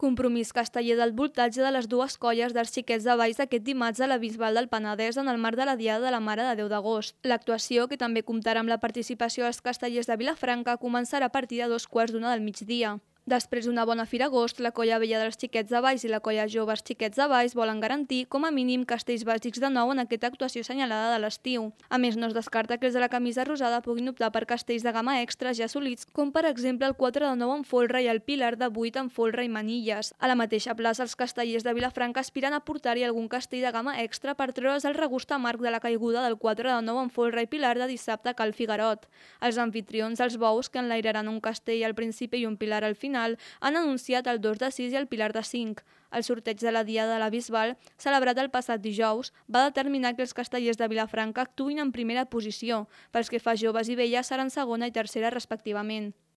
Compromís casteller del voltatge de les dues colles dels Xiquets de Valls aquest dimarts a la Bisbal del Penedès en el marc de la Diada de la Mare de Déu d'Agost. L'actuació, que també comptarà amb la participació dels castellers de Vilafranca, començarà a partir de 2:15 del migdia. Després d'una bona Fira Agost, la colla vella dels Xiquets de Valls i la colla joves Xiquets de Valls volen garantir, com a mínim, castells bàsics de nou en aquesta actuació assenyalada de l'estiu. A més, no es descarta que els de la camisa rosada puguin optar per castells de gamma extra ja assolits, com per exemple el 4 de 9 en folre i el pilar de 8 en folre i manilles. A la mateixa plaça, els castellers de Vilafranca aspiren a portar-hi algun castell de gamma extra per treure's el regust amarg de la caiguda del 4 de 9 en folre i pilar de dissabte a Cal Figuerot. Els anfitrions, els bous, que enlairaran un castell al principi i un pilar al final, han anunciat el 2 de 6 i el pilar de 5. El sorteig de la Diada de la Bisbal, celebrat el passat dijous, va determinar que els castellers de Vilafranca actuïn en primera posició. Pels que fa joves i velles seran segona i tercera respectivament.